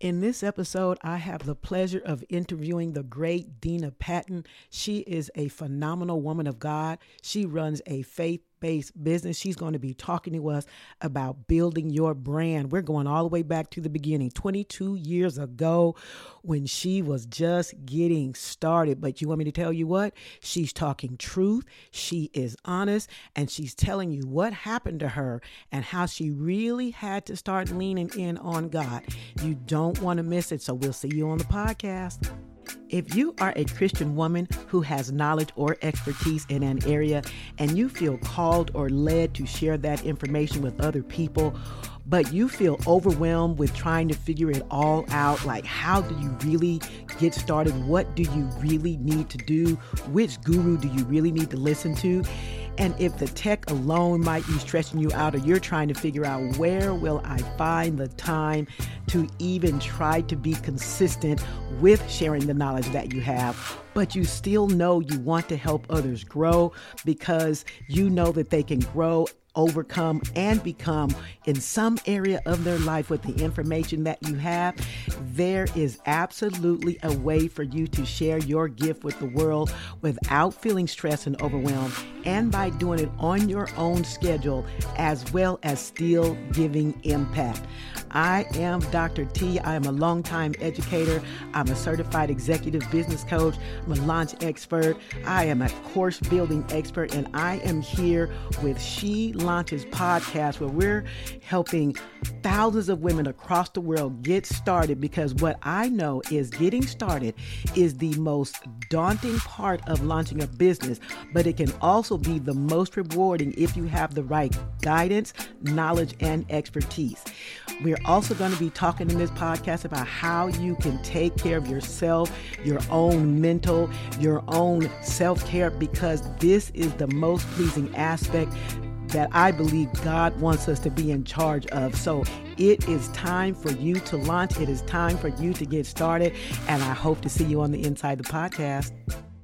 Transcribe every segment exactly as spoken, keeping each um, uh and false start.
In this episode, I have the pleasure of interviewing the great Dina Patton. She is a phenomenal woman of God. She runs a faith based business. She's going to be talking to us about building your brand. We're going all the way back to the beginning, twenty-two years ago when she was just getting started. But you want me to tell you what? She's talking truth. She is honest, and she's telling you what happened to her and how she really had to start leaning in on God. You don't want to miss it. So we'll see you on the podcast. If you are a Christian woman who has knowledge or expertise in an area and you feel called or led to share that information with other people, but you feel overwhelmed with trying to figure it all out, like how do you really get started? What do you really need to do? Which guru do you really need to listen to? And if the tech alone might be stressing you out, or you're trying to figure out where will I find the time to even try to be consistent with sharing the knowledge that you have, but you still know you want to help others grow because you know that they can grow, overcome, and become in some area of their life with the information that you have, there is absolutely a way for you to share your gift with the world without feeling stressed and overwhelmed, and by doing it on your own schedule, as well as still giving impact. I am Doctor T. I am a longtime educator. I'm a certified executive business coach. I'm a launch expert. I am a course building expert, and I am here with She Launches podcast, where we're helping thousands of women across the world get started, because what I know is getting started is the most daunting part of launching a business, but it can also be the most rewarding if you have the right guidance, knowledge, and expertise. We're also going to be talking in this podcast about how you can take care of yourself, your own mental, your own self-care, because this is the most pleasing aspect that I believe God wants us to be in charge of. So it is time for you to launch. It is time for you to get started. And I hope to see you on the inside the podcast.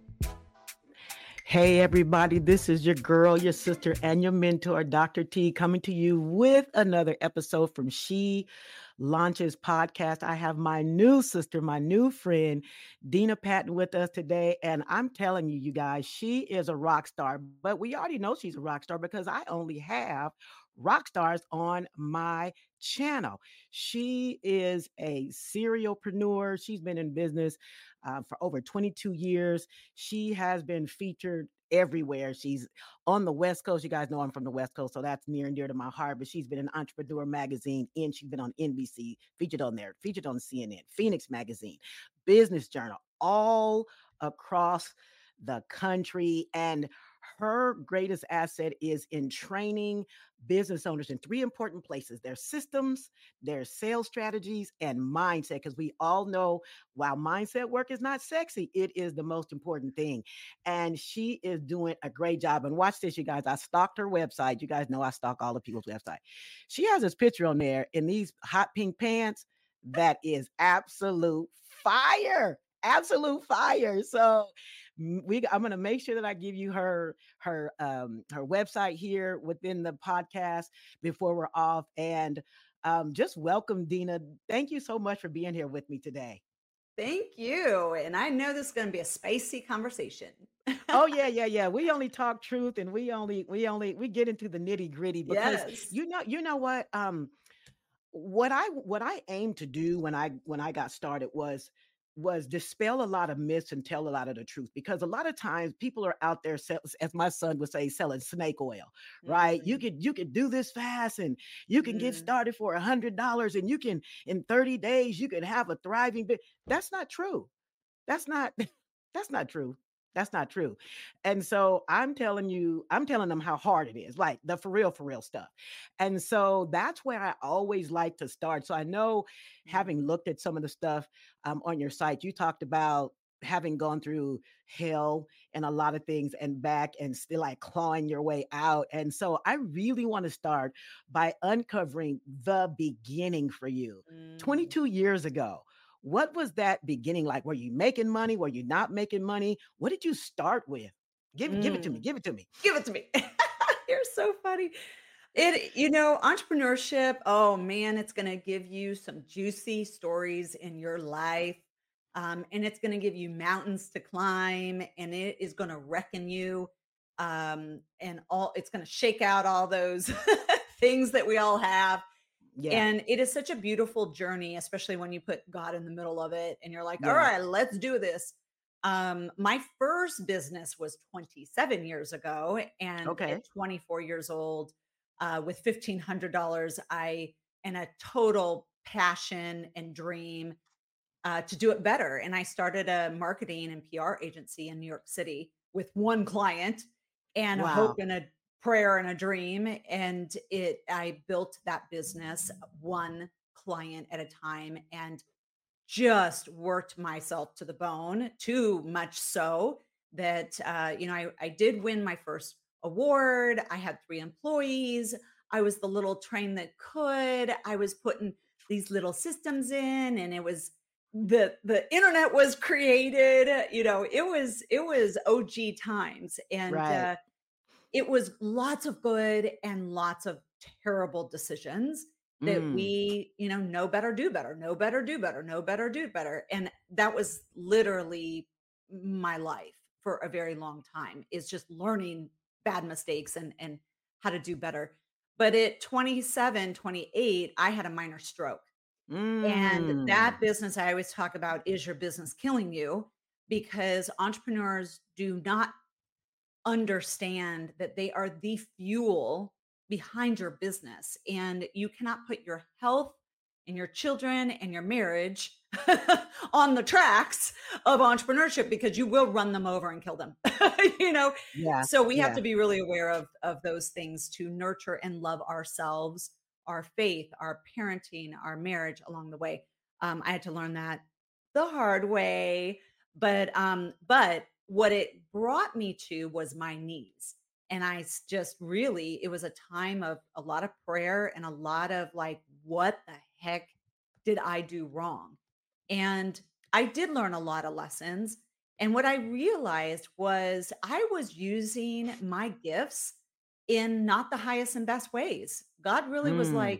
Hey, everybody, this is your girl, your sister, and your mentor, Doctor T, coming to you with another episode from She Launches podcast. I have my new sister, my new friend, Dina Patton, with us today. And I'm telling you, you guys, she is a rock star. But we already know she's a rock star because I only have rock stars on my channel. She is a serialpreneur. She's been in business uh, for over twenty-two years. She has been featured everywhere. She's on the West Coast. You guys know I'm from the West Coast, so that's near and dear to my heart. But she's been in Entrepreneur Magazine, and she's been on N B C, featured on there, featured on C N N, Phoenix Magazine, Business Journal, all across the country. And her greatest asset is in training business owners in three important places: their systems, their sales strategies, and mindset. Because we all know, while mindset work is not sexy, it is the most important thing. And she is doing a great job. And watch this, you guys. I stalked her website. You guys know I stalk all the people's website. She has this picture on there in these hot pink pants that is absolute fire. Absolute fire. So we I'm going to make sure that I give you her her um her website here within the podcast before we're off. And um just welcome, Dina. Thank you so much for being here with me today. Thank you. And I know this is going to be a spicy conversation. Oh yeah, yeah, yeah. We only talk truth, and we only we only we get into the nitty gritty because Yes. you know you know what um what I what I aimed to do when I when I got started was was dispel a lot of myths and tell a lot of the truth, because a lot of times people are out there sell, as my son would say, selling snake oil, right? You Mm, could you could do this fast, and you can get mm, started for a hundred dollars, and you can in thirty days you can have a thriving bit. That's not true. That's not that's not true. That's not true. And so I'm telling you, I'm telling them how hard it is, like the for real, for real stuff. And so that's where I always like to start. So I know, mm. having looked at some of the stuff um, on your site, you talked about having gone through hell and a lot of things and back and still like clawing your way out. And so I really want to start by uncovering the beginning for you. Mm. twenty-two years ago, what was that beginning like? Were you making money? Were you not making money? What did you start with? Give, give it to me. Mm. Give it to me. Give it to me. You're so funny. It, you know, entrepreneurship, oh man, it's going to give you some juicy stories in your life. Um, and it's going to give you mountains to climb, and it is going to reckon you. Um, and all it's going to shake out all those things that we all have. Yeah, And it is such a beautiful journey, especially when you put God in the middle of it and you're like, all yeah. right, let's do this. Um, my first business was twenty-seven years ago. And at Okay. twenty-four years old, uh, with fifteen hundred dollars I, and a total passion and dream uh, to do it better. And I started a marketing and P R agency in New York City with one client and a hope Wow. and a prayer and a dream. And it, I built that business one client at a time and just worked myself to the bone, too much so that, uh, you know, I, I did win my first award. I had three employees. I was the little train that could. I was putting these little systems in, and it was the the internet was created. You know, it was it was O G times, and Right. uh, it was lots of good and lots of terrible decisions that Mm. we, you know, know better, do better, know better, do better, know better, do better. And that was literally my life for a very long time is just learning bad mistakes and and how to do better. But at twenty-seven, twenty-eight, I had a minor stroke. And Mm. that business I always talk about is your business killing you because entrepreneurs do not understand that they are the fuel behind your business and you cannot put your health and your children and your marriage on the tracks of entrepreneurship because you will run them over and kill them. You know, Yeah. so we have Yeah. to be really aware of of those things to nurture and love ourselves, our faith, our parenting, our marriage along the way. um, I had to learn that the hard way, but um but what it brought me to was my knees. And I s- just really, it was a time of a lot of prayer and a lot of like, what the heck did I do wrong? And I did learn a lot of lessons. And what I realized was I was using my gifts in not the highest and best ways. God really was Mm. like,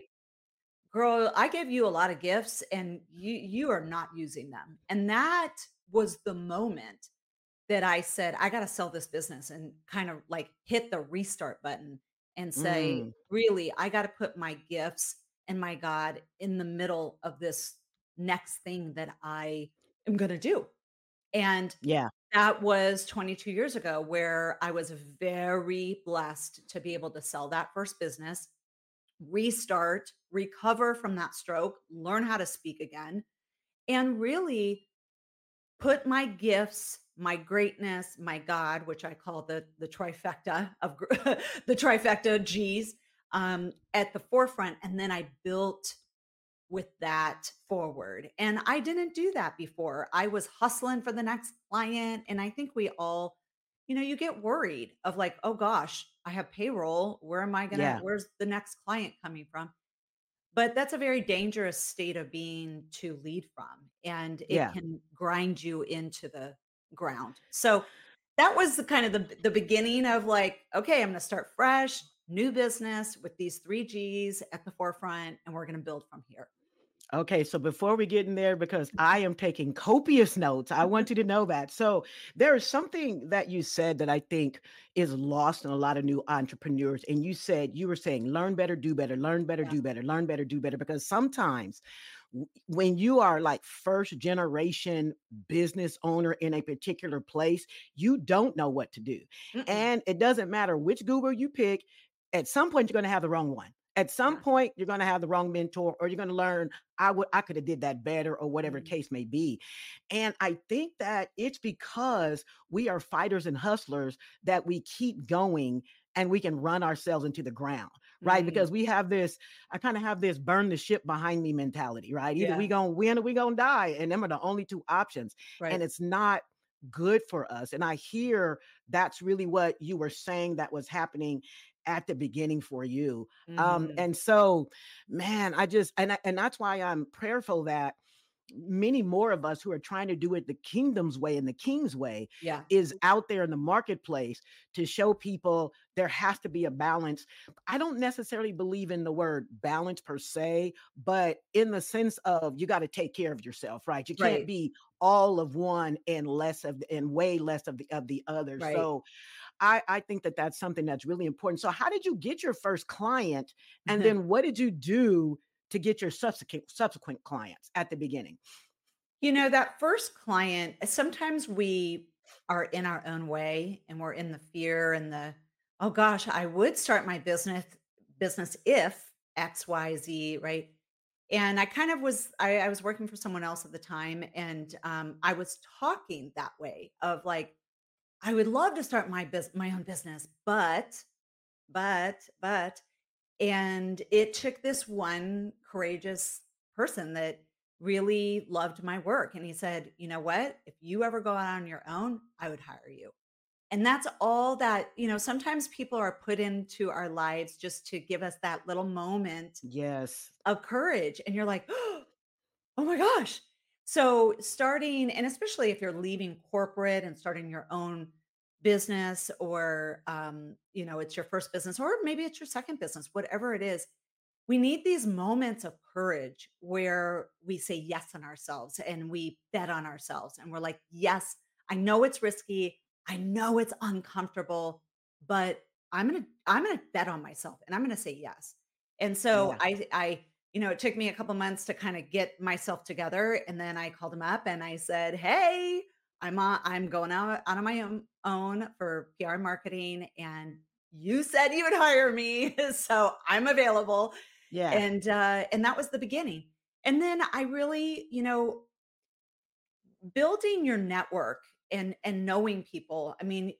girl, I gave you a lot of gifts and you you are not using them. And that was the moment that I said, I got to sell this business and kind of like hit the restart button and say, Mm. really, I got to put my gifts and my God in the middle of this next thing that I am going to do. And Yeah. that was twenty-two years ago, where I was very blessed to be able to sell that first business, restart, recover from that stroke, learn how to speak again, and really put my gifts, my greatness, my God, which I call the the trifecta of gr- the trifecta G's, um, at the forefront, and then I built with that forward. And I didn't do that before. I was hustling for the next client, and I think we all, you know, you get worried of like, oh gosh, I have payroll. Where am I gonna? Yeah. Where's the next client coming from? But that's a very dangerous state of being to lead from, and it Yeah. can grind you into the ground. So that was the kind of the the beginning of like, okay, I'm gonna start fresh, new business with these three G's at the forefront, and we're gonna build from here. Okay, so before we get in there, because I am taking copious notes, I want you to know that. So there is something that you said that I think is lost in a lot of new entrepreneurs. And you said, you were saying, learn better, do better, learn better, Yeah. do better, learn better, do better. Because sometimes w- when you are like first generation business owner in a particular place, you don't know what to do. Mm-mm. And it doesn't matter which guru you pick, at some point, you're going to have the wrong one. At some Yeah. point, you're going to have the wrong mentor, or you're going to learn I would I could have did that better or whatever Mm. case may be. And I think that it's because we are fighters and hustlers that we keep going and we can run ourselves into the ground, right? Mm. Because we have this, I kind of have this burn the ship behind me mentality, right? Either we Yeah. gonna win or we gonna die. And them are the only two options. And Right. it's not good for us. And I hear that's really what you were saying that was happening at the beginning for you. Um, Mhm. and so man, I just and I, and that's why I'm prayerful that many more of us who are trying to do it the kingdom's way and the king's way Yeah. is out there in the marketplace to show people there has to be a balance. I don't necessarily believe in the word balance per se, but in the sense of you got to take care of yourself, right? You can't Right. be all of one and less of and way less of the of the other. Right. So I, I think that that's something that's really important. So how did you get your first client? And then what did you do to get your subsequent subsequent clients at the beginning? You know, that first client, uh, sometimes we are in our own way and we're in the fear and the, oh gosh, I would start my business business if X, Y, Z, right? And I kind of was, I, I was working for someone else at the time, and um, I was talking that way of like, I would love to start my bus my own business, but, but, but, and it took this one courageous person that really loved my work. And he said, you know what? If you ever go out on your own, I would hire you. And that's all that, you know, sometimes people are put into our lives just to give us that little moment Yes. of courage. And you're like, oh my gosh. So starting, and especially if you're leaving corporate and starting your own business, or um, you know, it's your first business, or maybe it's your second business, whatever it is, we need these moments of courage where we say yes on ourselves and we bet on ourselves and we're like, yes, I know it's risky. I know it's uncomfortable, but I'm going to I'm going to bet on myself and I'm going to say yes. And so Yeah. I I you know, it took me a couple months to kind of get myself together, and then I called him up and I said, "Hey, I'm on I'm going out on my own own for P R and marketing, and you said you would hire me, so I'm available." Yeah. And, uh, and that was the beginning. And then I really, you know, building your network and and knowing people. I mean,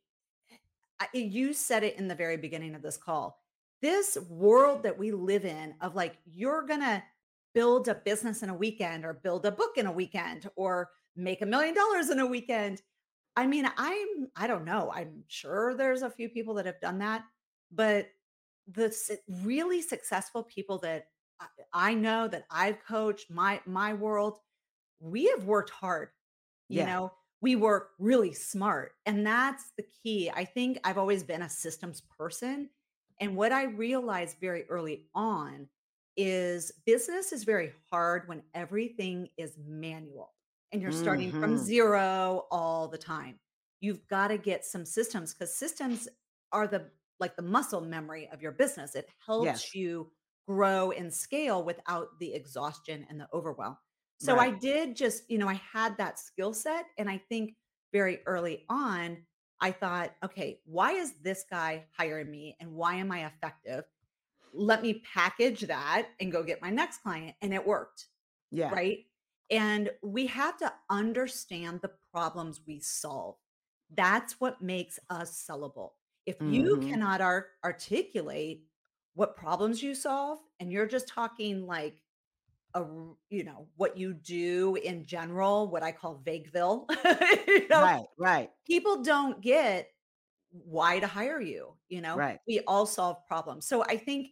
I, you said it in the very beginning of this call. This world that we live in of like you're going to build a business in a weekend or build a book in a weekend or make a million dollars in a weekend. I mean, I'm I don't know. I'm sure there's a few people that have done that, but the s- really successful people that I I know that I've coached, my my world, we have worked hard, you Yeah. know, we work really smart. And that's the key. I think I've always been a systems person. And what I realized very early on is business is very hard when everything is manual and you're starting from Mhm. zero all the time. You've got to get some systems, because systems are the like the muscle memory of your business. It helps Yes. you grow and scale without the exhaustion and the overwhelm. So I Right. did just, you know, I had that skill set. And I think very early on, I thought, okay, why is this guy hiring me and why am I effective? Let me package that and go get my next client. And it worked, Yeah. right? And we have to understand the problems we solve. That's what makes us sellable. If you Mhm. cannot ar- articulate what problems you solve and you're just talking like, a r you know, what you do in general, what I call Vagueville, you know, Right, right, people don't get why to hire you, you know? right. We all solve problems. So I think,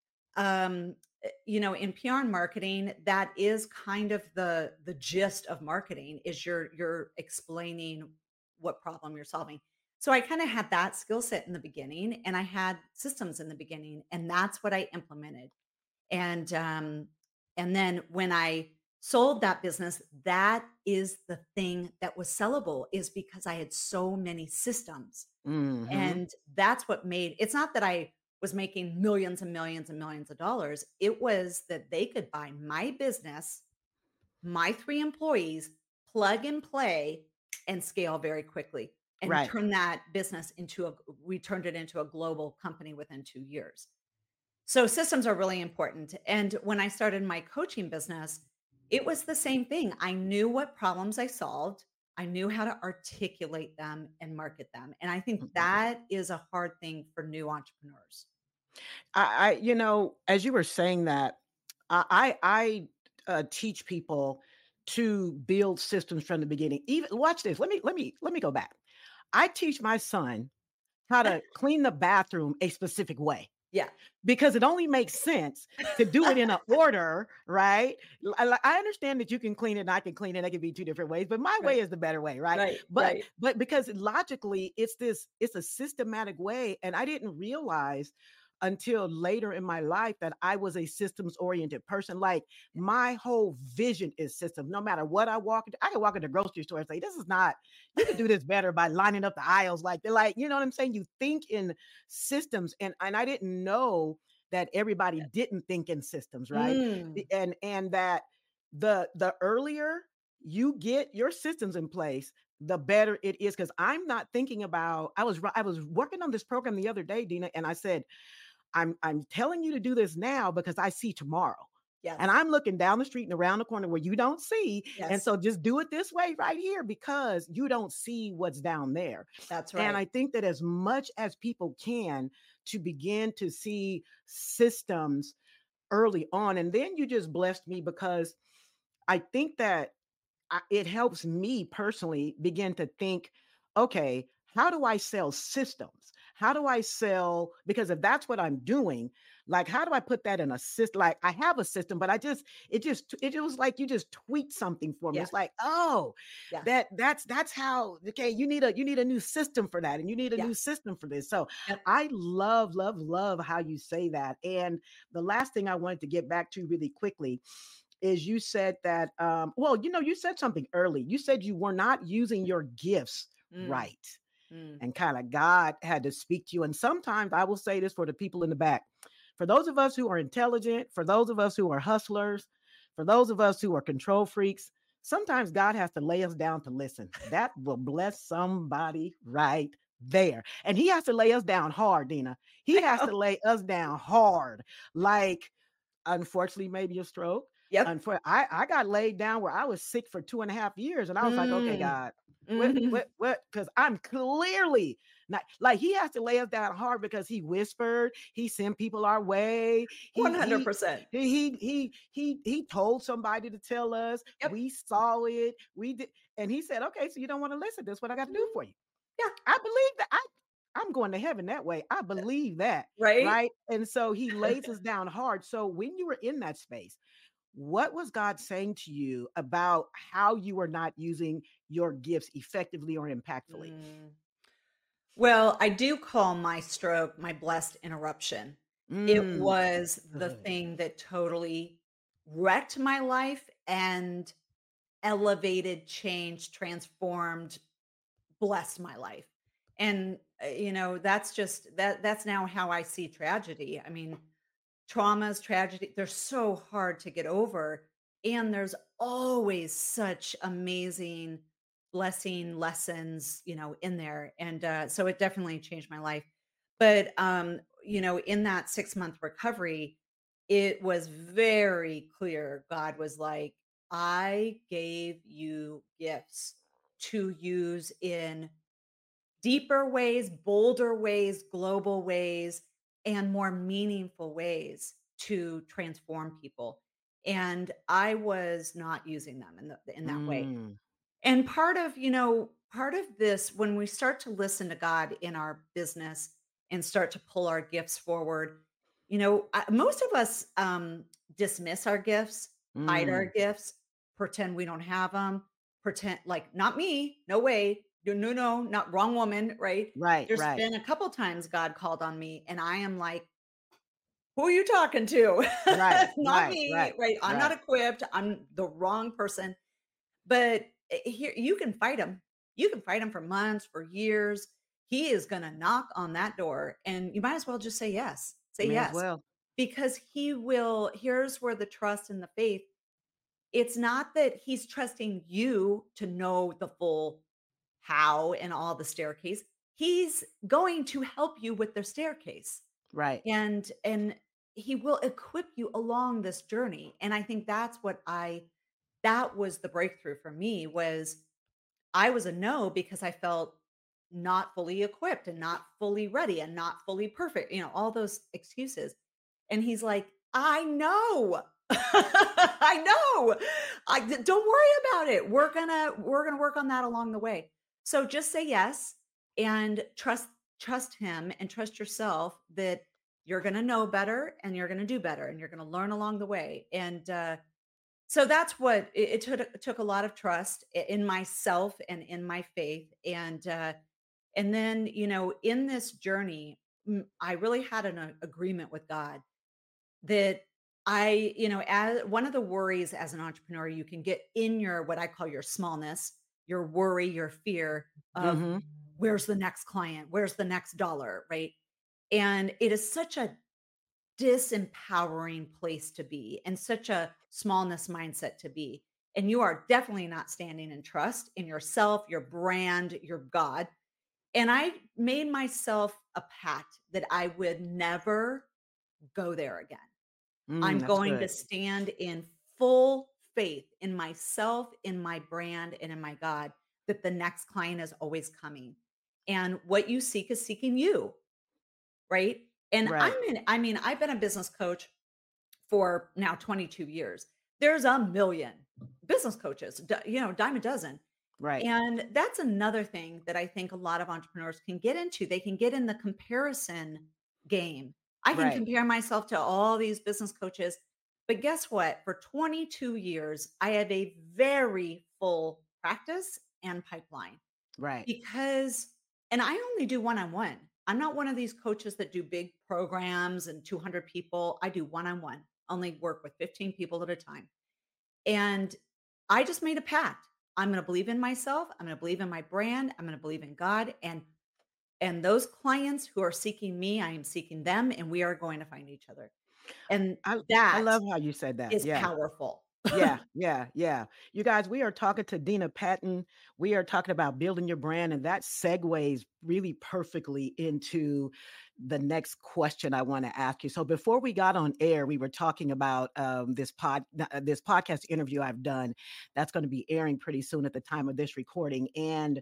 um, eh, you know, in P R and marketing, that is kind of the the gist of marketing is you're you're explaining what problem you're solving. So I kinda had that skill set in the beginning, and I had systems in the beginning, and that's what I implemented. And, um, and then when I sold that business, that is the thing that was sellable is because I had so many systems. Mhm. And that's what made it's not that I was making millions and millions and millions of dollars. It was that they could buy my business, my three employees, plug and play, and scale very quickly and Right. turn that business into a we turned it into a global company within two years. So systems are really important. And when I started my coaching business, it was the same thing. I knew what problems I solved. I knew how to articulate them and market them. And I think Mhm. that is a hard thing for new entrepreneurs. I I you know, as you were saying that, I I I, uh, teach people to build systems from the beginning. Even watch this. Let me let me let me go back. I teach my son how to clean the bathroom a specific way. Yeah. because it only makes sense to do it in an order, right? L- I, I understand that you can clean it and I can clean it. That could be two different ways, but my Right. way is the better way, right? Right. But Right. but because logically it's this, it's a systematic way. And I didn't realize until later in my life that I was a systems oriented person. Like Yeah. my whole vision is system. No matter what I walk into, I can walk into the grocery store and say, this is not, you can do this better by lining up the aisles. Like they're like, you know what I'm saying? You think in systems. And and I didn't know that everybody didn't think in systems, right? Mm. And and that the the earlier you get your systems in place, the better it is. Because I'm not thinking about, I was I was working on this program the other day, Dina, and I said, I'm I'm telling you to do this now because I see tomorrow. And Yes. I'm looking down the street and around the corner where you don't see. And Yes. so just do it this way right here because you don't see what's down there. That's And right. I think that as much as people can to begin to see systems early on, and then you just blessed me because I think that I, it helps me personally begin to think, okay, how do I sell systems? How do I sell? Because if that's what I'm doing, like, how do I put that in a system? Like, I have a system, but I just, it just, it was like you just tweak something for me. Yeah. It's like, oh, Yeah. that that's that's how. Okay, you need a you need a new system for that, and you need a Yeah. new system for this. So Yep. I love, love, love how you say that. And the last thing I wanted to get back to really quickly is you said that um well you know you said something early. You said you were not using your gifts Mm. right, Mm. and kind of God had to speak to you. And sometimes I will say this for the people in the back, for those of us who are intelligent, for those of us who are hustlers, for those of us who are control freaks, sometimes God has to lay us down to listen. That will bless somebody right there. And he has to lay us down hard, Dina. He I has know. to lay us down hard, like unfortunately maybe a stroke. Yep. Unfor- I, I got laid down where I was sick for two and a half years. And I was like, okay, Mm. God, what, Mhm. what, what? Because I'm clearly not, like, he has to lay us down hard because he whispered, he sent people our way. He, he, one hundred percent. he, he, he, he, he told somebody to tell us. Yep. We saw it. We did. And he said, okay, so you don't want to listen. That's what I got to do Mhm. for you. Yeah. I believe that. I, I'm going to heaven that way. I believe that. Right? Right. And so he lays us down hard. So when you were in that space, what was God saying to you about how you were not using your gifts effectively or impactfully? Mm. Well, I do call my stroke my blessed interruption. It Mm, was the good. thing that totally wrecked my life and elevated, changed, transformed, blessed my life. And uh, you know, that's just that that's now how I see tragedy. I mean, traumas, tragedy, they're so hard to get over. And there's always such amazing blessing lessons, you know, in there. And uh, so it definitely changed my life. But, um, you know, in that six month recovery, it was very clear. God was like, I gave you gifts to use in deeper ways, bolder ways, global ways, and more meaningful ways to transform people. And I was not using them in the, in that way. Mm, And part of, you know, part of this, when we start to listen to God in our business and start to pull our gifts forward, you know, I- most of us um, dismiss our gifts, hide our mm. gifts, pretend we don't have them, pretend like, not me, no way, no, no, no, not wrong woman, right? Right, There's right, been a couple times God called on me, and I am like, who are you talking to? right, Not right, me, right, right? I'm not right. equipped. I'm the wrong person. But, eh, here you can fight him. You can fight him for months, for years. He is gonna knock on that door, and you might as well just say yes. Say May as yes, well. because he will here's where the trust and the faith, it's not that he's trusting you to know the full how and all the staircase. He's going to help you with the staircase, Right. and and he will equip you along this journey, and I think that's what I that was the breakthrough for me was I was a no because I felt not fully equipped and not fully ready and not fully perfect, you know, all those excuses. And he's like, "I know. I know. I d- don't worry about it. We're going to we're going to work on that along the way." So just say yes and trust trust him and trust yourself that you're going to know better and you're going to do better and you're going to learn along the way. And uh, so that's what it, it took. It took a lot of trust i- in myself and in my faith. And uh, and then you know, in this journey, mm, I really had an uh, agreement with God that I, you know, as one of the worries as an entrepreneur, you can get in your what I call your smallness, your worry, your fear of Mm-hmm. where's the next client, where's the next dollar, right? And it is such a disempowering place to be and such a smallness mindset to be. And you are definitely not standing in trust in yourself, your brand, your God. And I made myself a pact that I would never go there again. Mm, I'm that's going to good. stand in full faith in myself, in my brand, and in my God that the next client is always coming. And what you seek is seeking you, right? And I'm Right. in, I mean, I've been a business coach for now twenty-two years. There's a million business coaches, d- you know, dime a dozen. Right. And that's another thing that I think a lot of entrepreneurs can get into. They can get in the comparison game. I can Right. compare myself to all these business coaches, but guess what? For twenty-two years, I have a very full practice and pipeline Right. because, and I only do one on one. I'm not one of these coaches that do big programs and two hundred people. I do one on one, only work with fifteen people at a time. And I just made a pact. I'm going to believe in myself. I'm going to believe in my brand. I'm going to believe in God. And and those clients who are seeking me, I am seeking them, and we are going to find each other. And I I that love how you said that. is Yeah. powerful. Yeah, yeah, yeah. You guys, we are talking to Dina Patton. We are talking about building your brand, and that segues really perfectly into the next question I want to ask you. So before we got on air, we were talking about um, this pod, uh, this podcast interview I've done. That's going to be airing pretty soon at the time of this recording, and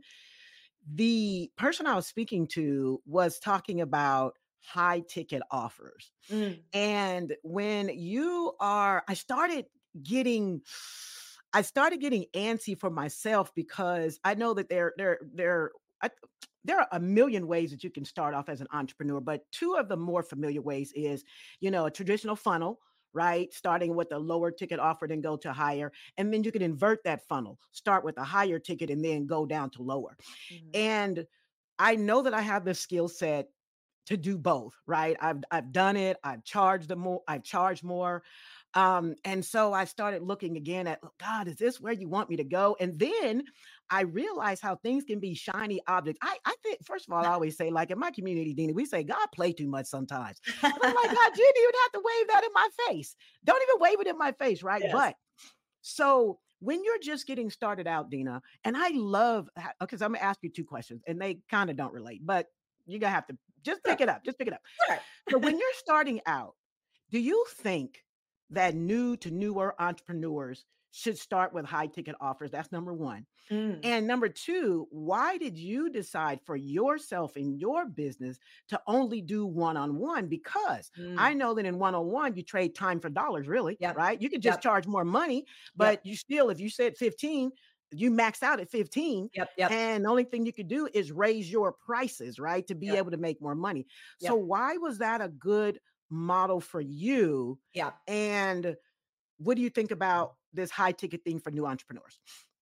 the person I was speaking to was talking about high ticket offers. Mm, And when you are, I started getting, I started getting antsy for myself because I know that there, there, there, I, there are a million ways that you can start off as an entrepreneur, but two of the more familiar ways is, you know, a traditional funnel, right? Starting with a lower ticket offer, then go to higher. And then you can invert that funnel, start with a higher ticket and then go down to lower. mhm. And I know that I have the skill set to do both, right? I've I've done it. I've charged the more. I've charged more, um, and so I started looking again at, "Oh, God, is this where you want me to go?" And then I realized how things can be shiny objects. I I think first of all, I always say, like in my community, Dina, we say God play too much sometimes, and I'm like, God, you didn't even have to wave that in my face. Don't even wave it in my face, right? Yes. But so when you're just getting started out, Dina, and I love because I'm gonna ask you two questions, and they kind of don't relate, but you're gonna have to just Sure. pick it up. Just pick it up. All So right. when you're starting out, do you think that new to newer entrepreneurs should start with high ticket offers? That's number one. Mm, And number two, why did you decide for yourself in your business to only do one on one? Because I mm. know that in one on one, you trade time for dollars, really, Yep. right? You could just Yep. charge more money, but Yep. you still, if you said fifteen, you max out at fifteen. Yep. Yep. And the only thing you could do is raise your prices, right? To be Yep. able to make more money. So, Yep. why was that a good model for you? Yep. And what do you think about this high ticket thing for new entrepreneurs?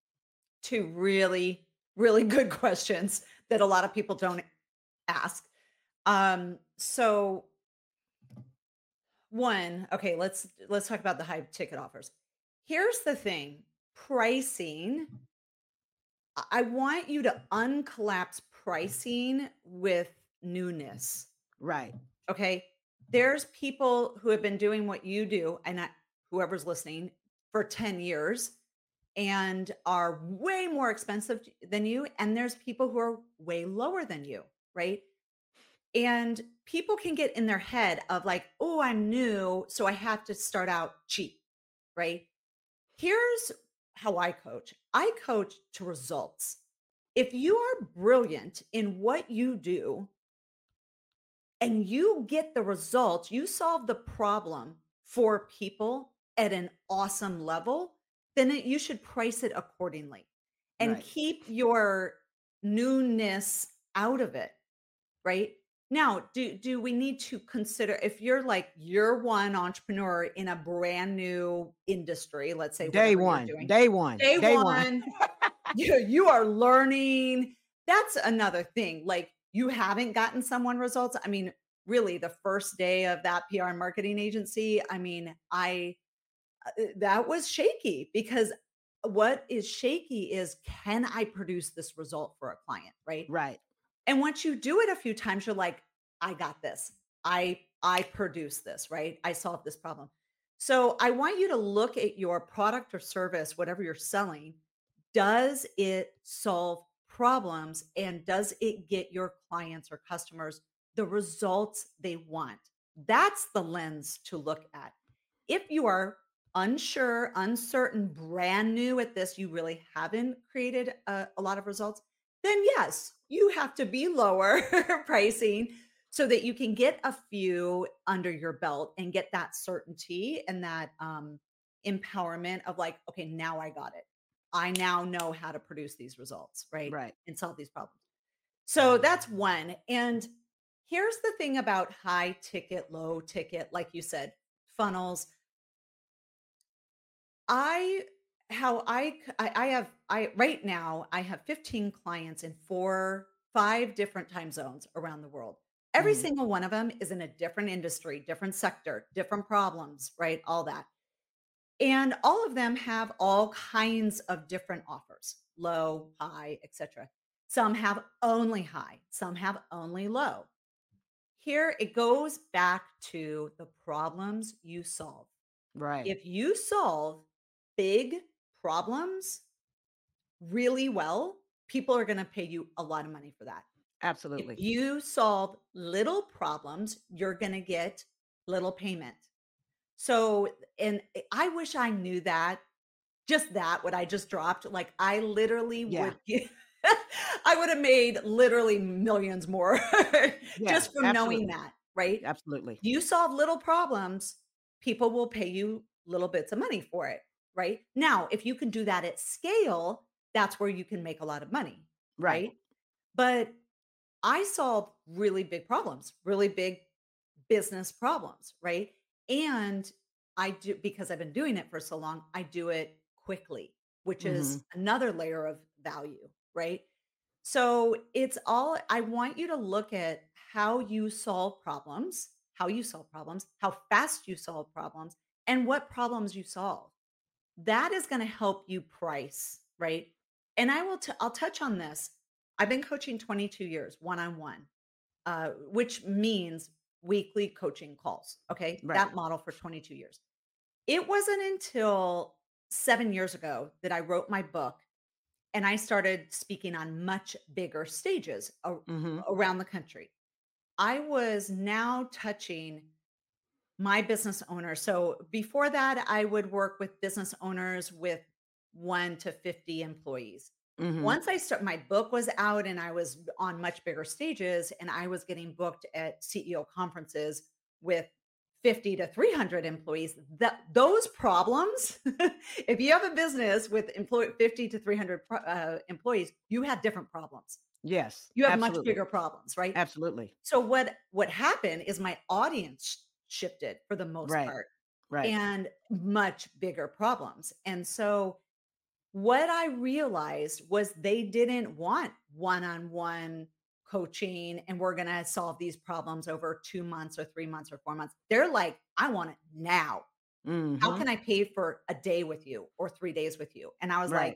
Two really, really good questions that a lot of people don't ask. Um, so one, okay, let's let's talk about the high ticket offers. Here's the thing, pricing, I I want you to uncollapse pricing with newness. Right. Okay? There's people who have been doing what you do, and I, whoever's listening, for ten years and are way more expensive t- than you. And there's people who are way lower than you, right? And people can get in their head of like, oh, I'm new, so I have to start out cheap, right? Here's how I coach I coach to results. If you are brilliant in what you do, and you get the results, you solve the problem for people at an awesome level, then it, you should price it accordingly and Right. keep your newness out of it, right? Now, do do we need to consider if you're like you're one entrepreneur in a brand new industry, let's say Day whatever you're one, doing, day one, day day one. one, you you are learning. That's another thing. Like you haven't gotten someone results. I mean, really, the first day of that P R and marketing agency, I mean, I uh, that was shaky because what is shaky is can I produce this result for a client, right? Right, And once you do it a few times, you're like, I got this. I I produce this, right? I solve this problem. So I want you to look at your product or service, whatever you're selling. Does it solve problems and does it get your clients or customers the results they want? That's the lens to look at. If you are unsure, uncertain, brand new at this, you really haven't created a, a lot of results, then yes, you have to be lower pricing so that you can get a few under your belt and get that certainty and that um, empowerment of like, okay, now I got it. I now know how to produce these results, right? right. And solve these problems. So that's one. And here's the thing about high ticket, low ticket, like you said, funnels. I how I c I I have I right now, I have fifteen clients in four five different time zones around the world. Every Mhm. single one of them is in a different industry, different sector, different problems, right? All that. And all of them have all kinds of different offers, low, high, et cetera. Some have only high, some have only low. Here it goes back to the problems you solve. Right. If you solve big problems really well, people are going to pay you a lot of money for that. If Absolutely. you solve little problems, you're going to get little payment. So, and I wish I knew that, just that, what I just dropped. Like, I literally Yeah. would get, I would have made literally millions more Yeah, just from knowing absolutely. that, right? Absolutely. You solve little problems, people will pay you little bits of money for it, right? Now, if you can do that at scale, that's where you can make a lot of money, Right. right? But I solve really big problems, really big business problems, right? And I do because I've been doing it for so long, I do it quickly, which is Mhm. another layer of value, right? So it's all I want you to look at how you solve problems, how you solve problems, how fast you solve problems, and what problems you solve. That is going to help you price, right? And I will t- I'll touch on this. I've been coaching twenty-two years one-on-one, uh, which means weekly coaching calls. Okay. Right. That model for twenty-two years. It wasn't until seven years ago that I wrote my book and I started speaking on much bigger stages a- Mhm. around the country. I was now touching my business owners. So before that, I would work with business owners with one to fifty employees. Mhm. Once I start, my book was out and I was on much bigger stages, and I was getting booked at C E O conferences with fifty to three hundred employees. That those problems, if you have a business with employee fifty to three hundred pro- uh, employees, you have different problems. Yes, You have much absolutely. bigger problems, right? Absolutely. So what what happened is my audience shifted for the most Right. part Right. and much bigger problems. And so what I realized was they didn't want one-on-one coaching and we're going to solve these problems over two months or three months or four months. They're like, I want it now. How Mhm. can I pay for a day with you or three days with you? And I was like, Right.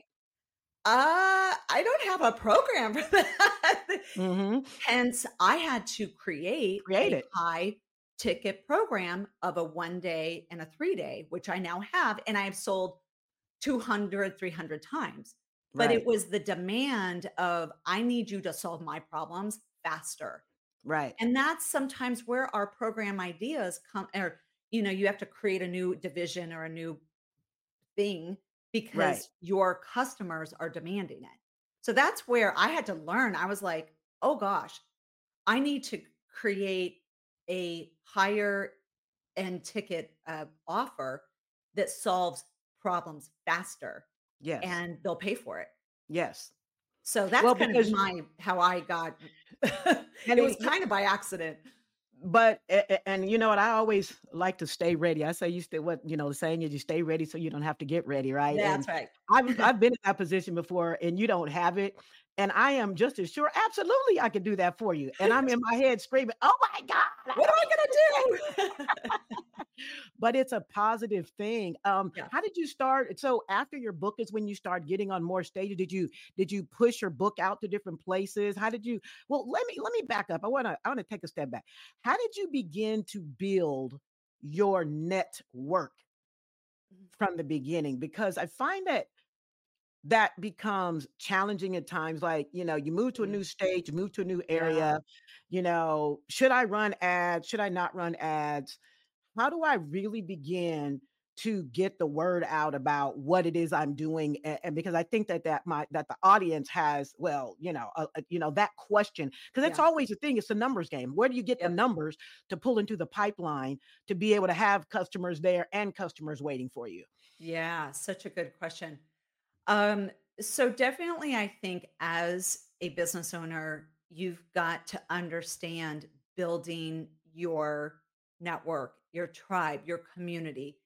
uh, I don't have a program for that. Mhm. Hence, I had to create Create a it. high ticket program of a one day and a three day, which I now have, and I have sold two hundred, three hundred times. But it Right. was the demand of, I need you to solve my problems faster. Right. And that's sometimes where our program ideas come, or, you know, you have to create a new division or a new thing Right. because your customers are demanding it. So that's where I had to learn. I was like, oh gosh, I need to create a higher end ticket uh, offer that solves problems faster Yes. and they'll pay for it. Yes. So that's Well, kind of because my how I got and it was it, kind of by accident. but a- a- and you know what? I always like to stay ready. I say you stay what you know the saying is you stay ready so you don't have to get ready, right? And That's right. I've I've been in that position before, and you don't have it, and I am just as sure. Absolutely, I can do that for you. And I'm in my head screaming, "Oh my God, I What am don't need this I gonna do? but it's a positive thing. Um, Yeah. how did you start? So after your book is when you start getting on more stages. Did you did you push your book out to different places? How did you? Well, let me let me back up. I want to I want to take a step back. How did you begin to build your network from the beginning? Because I find that that becomes challenging at times. Like, you know, you move to a Mhm. new state, you move to a new Yeah. area. You know, should I run ads? Should I not run ads? How do I really begin to get the word out about what it is I'm doing? And, and because I think that that my that the audience has, well, you know, uh, uh, you know that question because that's Yeah. always the thing. It's a numbers game. Where do you get the Yep. numbers to pull into the pipeline to be able to have customers there and customers waiting for you? Yeah, such a good question. Um, so definitely I think as a business owner, you've got to understand building your network, your tribe, your community.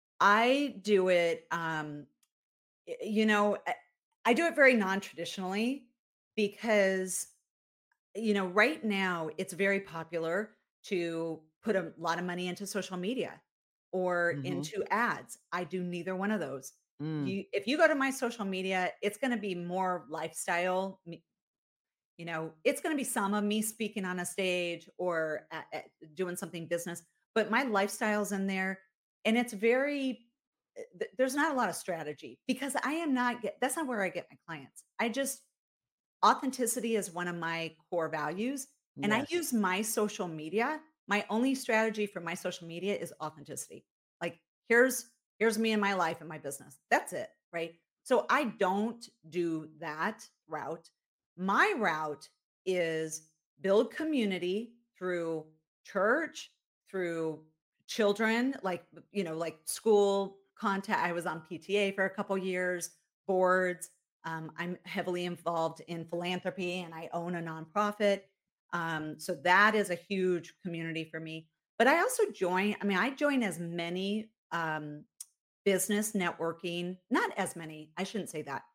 I do it um y- you know, I I do it very non-traditionally because you know, right now it's very popular to put a lot of money into social media or Hmm. into ads. I do neither one of those. Mm, You if you go to my social media, it's going to be more lifestyle, me- you know, it's going to be some of me speaking on a stage or at, at doing something business, but my lifestyle's in there and it's very uh, th- there's not a lot of strategy because I am not get, that's not where I get my clients. I just Authenticity is one of my core values, and I yes. use my social media my only strategy for my social media is authenticity. Like, here's here's me and my life and my business. That's it, right? So I don't do that route. My route is build community through church, through children, like, you know, like school contact. I was on P T A for a couple years, boards, um, I'm heavily involved in philanthropy and I own a nonprofit. Um, so that is a huge community for me. But I also join, I mean, I join as many um, business networking, not as many, I shouldn't say that.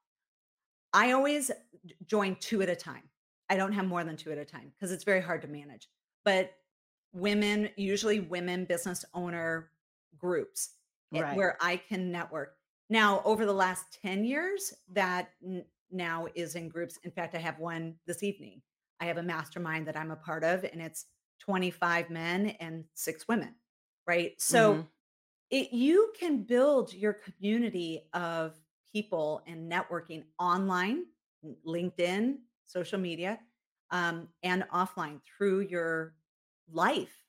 I always j- join two at a time. I don't have more than two at a time because it's very hard to manage. But women, usually women business owner groups eh, Right. where I can network. Now, over the last ten years, that n- now is in groups. In fact, I have one this evening. I have a mastermind that I'm a part of, and it's twenty-five men and six women, right? So Hmm. it you can build your community of people and networking online, n- LinkedIn, social media, um, and offline through your life,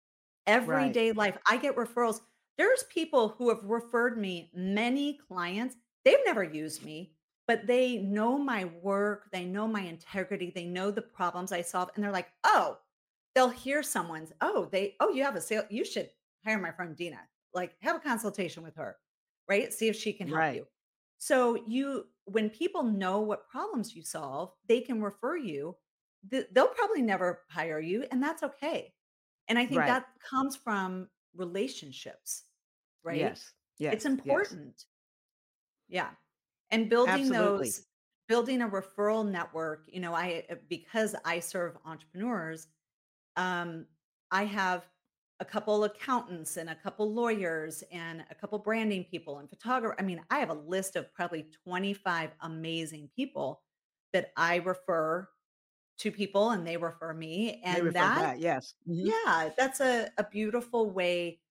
Right. everyday life. I get referrals. There's people who have referred me many clients. They've never used me, but they know my work, they know my integrity, they know the problems I solve, and they're like, "Oh," they'll hear someone's, "Oh, they oh, you have a sale, you should hire my friend Dina. Like, have a consultation with her, right? See if she can help Right. you." So you when people know what problems you solve, they can refer you. Th- They'll probably never hire you, and that's okay. And I think Right. that comes from relationships, right? Yes. It's Yes. Yes. important. Yeah. And building Absolutely. those building a referral network, you know, I uh, because I serve entrepreneurs, um, I have a couple accountants and a couple lawyers and a couple branding people and photographer. I mean, I have a list of probably twenty-five amazing people that I refer to people and they refer me. They And refer that back. Yes. Mhm. yeah, that's a a beautiful way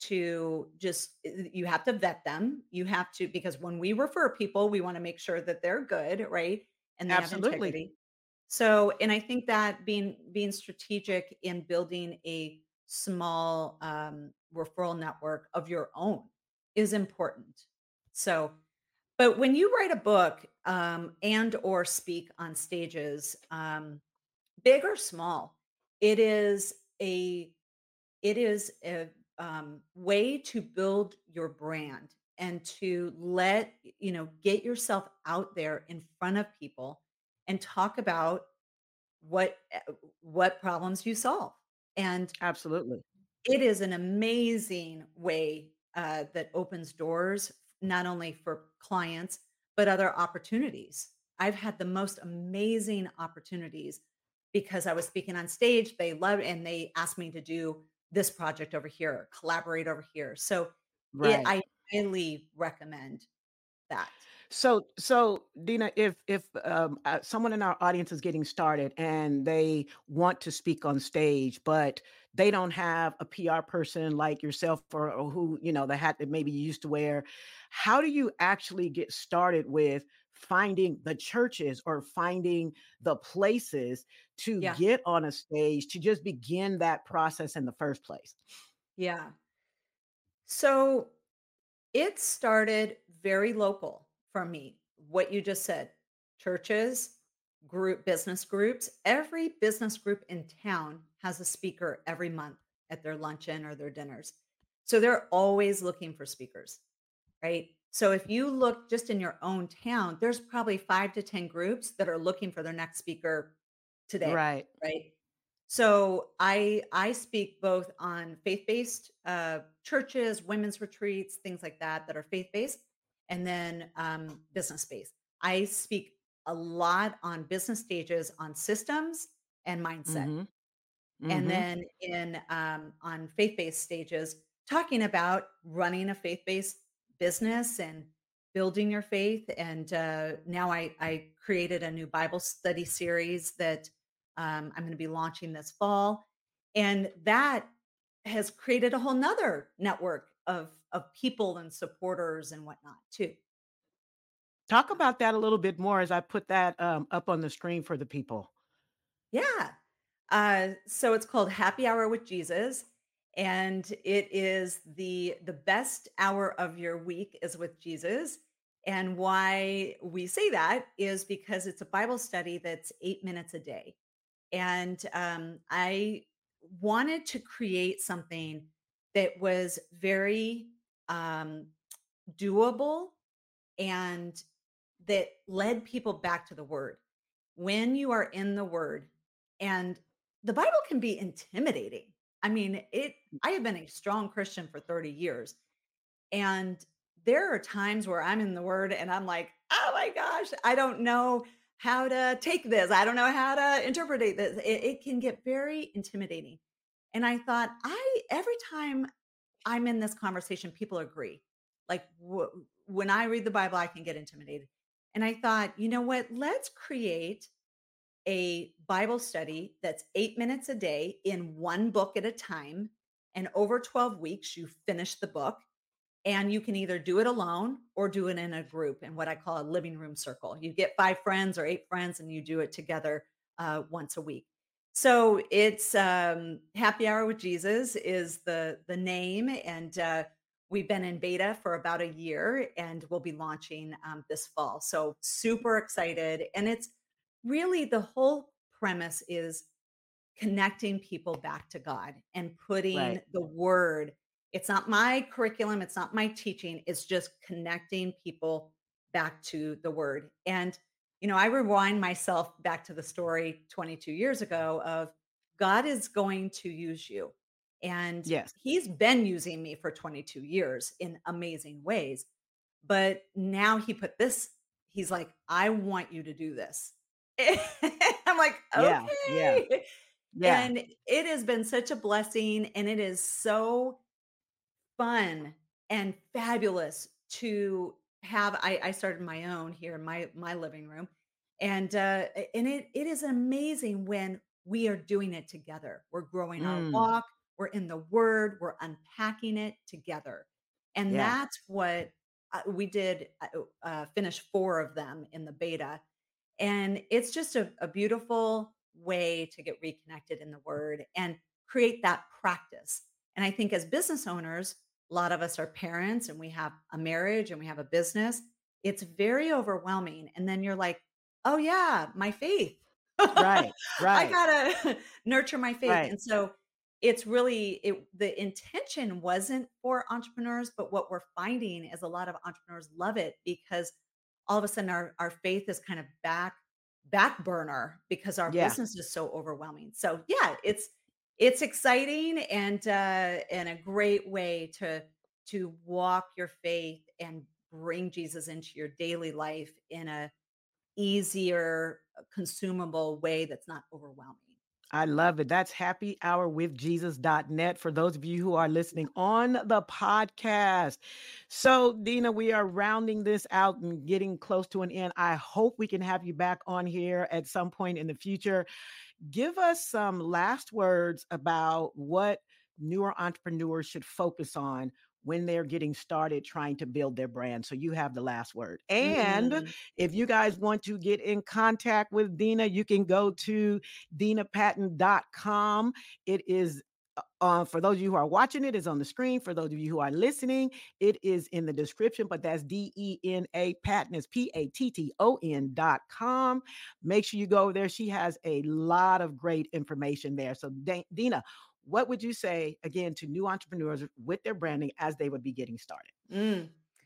to just eh, you have to vet them. You have to because when we refer people, we wanna make sure that they're good, right? And they have Absolutely. integrity. So, and I think that being being strategic in building a small, um, referral network of your own is important. So, but when you write a book, um, and or speak on stages, um, big or small, it is a it is a, um, way to build your brand and to let you know, get yourself out there in front of people and talk about what uh, what problems you solve. And Absolutely. it is an amazing way, uh, that opens doors, not only for clients, but other opportunities. I've had the most amazing opportunities because I was speaking on stage, they loved and they asked me to do this project over here, collaborate over here. So, it Right. I highly recommend that. So, so Dina, if if um, uh, someone in our audience is getting started and they want to speak on stage, but they don't have a P R person like yourself, or, or who you know the hat that maybe you used to wear, how do you actually get started with finding the churches or finding the places to Yeah, get on a stage to just begin that process in the first place? yeah. So it started very local for me. What you just said, churches, group business groups, every business group in town has a speaker every month at their luncheon or their dinners. So they're always looking for speakers, right? So if you look just in your own town, there's probably five to ten groups that are looking for their next speaker today, Right. right? So I I speak both on faith-based uh, churches, women's retreats, things like that that are faith-based, and then um, business-based. I speak a lot on business stages on systems and mindset, Mm-hmm. and Mm-hmm. then in um, on faith-based stages, talking about running a faith-based business and building your faith. And uh, now I, I created a new Bible study series that um, I'm going to be launching this fall, and that has created a whole nother network of of people and supporters and whatnot too. Talk about that a little bit more as I put that um, up on the screen for the people. Yeah. Uh, so it's called Happy Hour with Jesus, and it is the the best hour of your week is with Jesus. And why we say that is because it's a Bible study that's eight minutes a day. And um, I wanted to create something that was very um, doable and that led people back to the word. When you are in the word, and the Bible can be intimidating. I mean, it I have been a strong Christian for thirty years, and there are times where I'm in the word and I'm like, "Oh my gosh, I don't know how to take this. I don't know how to interpret this." It, it can get very intimidating. And I thought, I every time I'm in this conversation, people agree. Like wh- when I read the Bible, I can get intimidated. And I thought, you know what? Let's create a Bible study that's eight minutes a day in one book at a time. And over twelve weeks, you finish the book. And you can either do it alone or do it in a group in what I call a living room circle. You get five friends or eight friends and you do it together uh, once a week. So it's um, Happy Hour with Jesus is the the name, and uh, we've been in beta for about a year, and we'll be launching um, this fall. So super excited, and it's really the whole premise is connecting people back to God and putting Right. the word. It's not my curriculum, it's not my teaching, it's just connecting people back to the word. And you know, I rewind myself back to the story twenty-two years ago of God is going to use you. And Yes. he's been using me for twenty-two years in amazing ways. But now he put this, he's like, I want you to do this. I'm like, Yeah. Yeah. okay. Yeah. And it has been such a blessing, and it is so fun and fabulous to have I I started my own here in my my living room, and, uh, a and it it is amazing when we are doing it together. We're growing our Mm. walk, we're in the Word, we're unpacking it together, and Yeah. that's what, uh, we did, uh, uh, finish four of them in the beta, and it's just a, a beautiful way to get reconnected in the word and create that practice. And I think as business owners, a lot of us are parents and we have a marriage and we have a business. It's very overwhelming. And then you're like, oh, yeah, my faith. Right. I Right. gotta nurture my faith. Right. And so it's really it the intention wasn't for entrepreneurs, but what we're finding is a lot of entrepreneurs love it because all of a sudden our, our faith is kind of back. back burner because our Yeah. business is so overwhelming. So yeah, it's it's exciting and uh and a great way to to walk your faith and bring Jesus into your daily life in a easier, uh, consumable way that's not overwhelming. I love it. That's happy hour with jesus dot net for those of you who are listening on the podcast. So, Dina, we are rounding this out and getting close to an end. I hope we can have you back on here at some point in the future. Give us some last words about what newer entrepreneurs should focus on when they're getting started trying to build their brand. So you have the last word. And Mm, if you guys want to get in contact with Dina, you can go to dina patton dot com. It is uh, for those of you who are watching, it is on the screen. For those of you who are listening, it is in the description, but that's D E N A Patton is P A T T O N dot com. Make sure you go there. She has a lot of great information there. So Da- Dina, what would you say again to new entrepreneurs with their branding as they would be getting started? mm.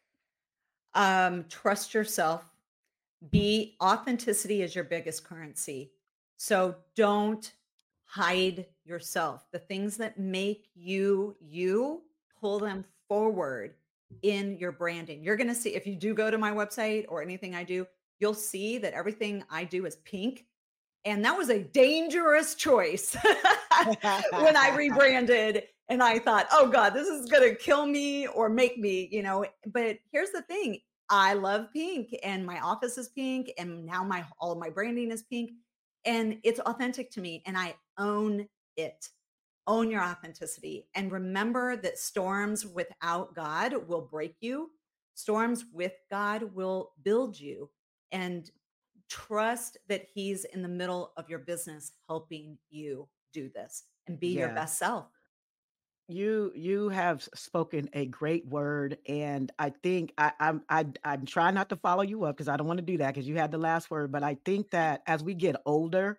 Um, trust yourself. Be authenticity is your biggest currency. So don't hide yourself. The things that make you you, pull them forward in your branding. You're going to see if you do go to my website or anything I do, you'll see that everything I do is pink. And that was a dangerous choice when I rebranded and I thought, "Oh god, this is going to kill me or make me," you know. But here's the thing, I love pink and my office is pink and now my all of my branding is pink and it's authentic to me and I own it. Own your authenticity and remember that storms without God will break you. Storms with God will build you and trust that he's in the middle of your business helping you do this and be your Yeah. best self. You you have s- spoken a great word, and I think I, I'm I I'm trying not to follow you up because I don't want to do that because you had the last word. But I think that as we get older,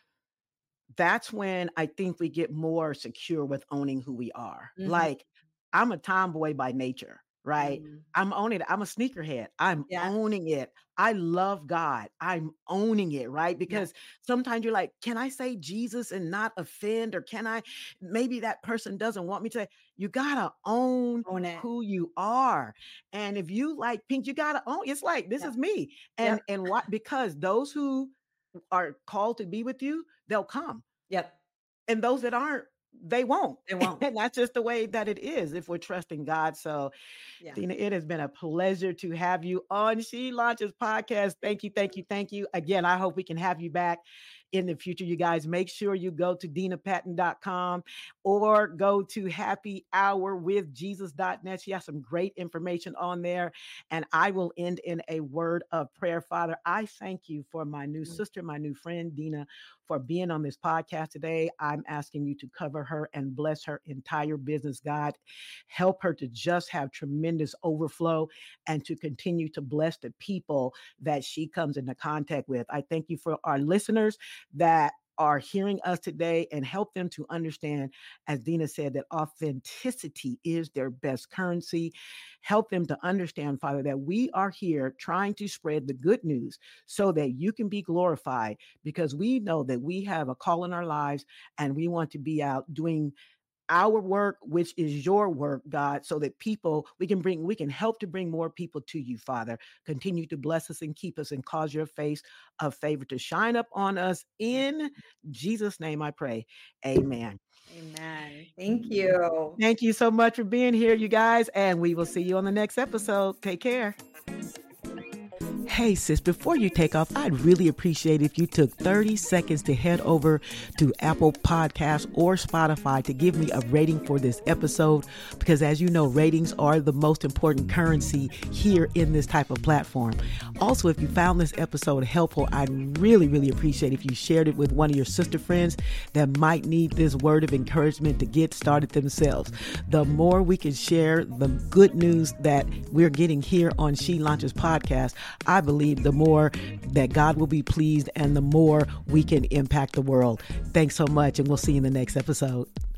that's when I think we get more secure with owning who we are. Mhm. Like, I'm a tomboy by nature, right? Mm. I'm owning it. I'm a sneakerhead. I'm Yes. owning it. I love God. I'm owning it, right? Yes. Because sometimes you're like, can I say Jesus and not offend? Or can I, maybe that person doesn't want me to. You gotta own Own it. who you are. And if you like pink, you gotta own. It's like, this Yep. is me. Yep. And and what because those who are called to be with you, they'll come. Yep. And those that aren't, they won't. They won't. And that's just the way that it is if we're trusting God. So, Yeah. Dina, it has been a pleasure to have you on She Launches podcast. Thank you, thank you, thank you. Again, I hope we can have you back in the future. You guys make sure you go to dina patton dot com or go to happy hour with jesus dot net. She has some great information on there. And I will end in a word of prayer. Father, I thank you for my new Mm. sister, my new friend, Dina, for being on this podcast today. I'm asking you to cover her and bless her entire business, God. Help her to just have tremendous overflow and to continue to bless the people that she comes into contact with. I thank you for our listeners that are hearing us today and help them to understand, as Dina said, that authenticity is their best currency. Help them to understand, Father, that we are here trying to spread the good news so that you can be glorified, because we know that we have a call in our lives and we want to be out doing our work, which is your work, God, so that people, we can bring, we can help to bring more people to you, Father. Continue to bless us and keep us and cause your face of favor to shine up on us. In Jesus' name I pray. Amen. Amen. Thank you. Thank you so much for being here, you guys, and we will see you on the next episode. Take care. Hey, sis, before you take off, I'd really appreciate if you took thirty seconds to head over to Apple Podcasts or Spotify to give me a rating for this episode, because as you know, ratings are the most important currency here in this type of platform. Also, if you found this episode helpful, I'd really, really appreciate if you shared it with one of your sister friends that might need this word of encouragement to get started themselves. The more we can share the good news that we're getting here on She Launches podcast, I believe the more that God will be pleased and the more we can impact the world. Thanks so much, and we'll see you in the next episode.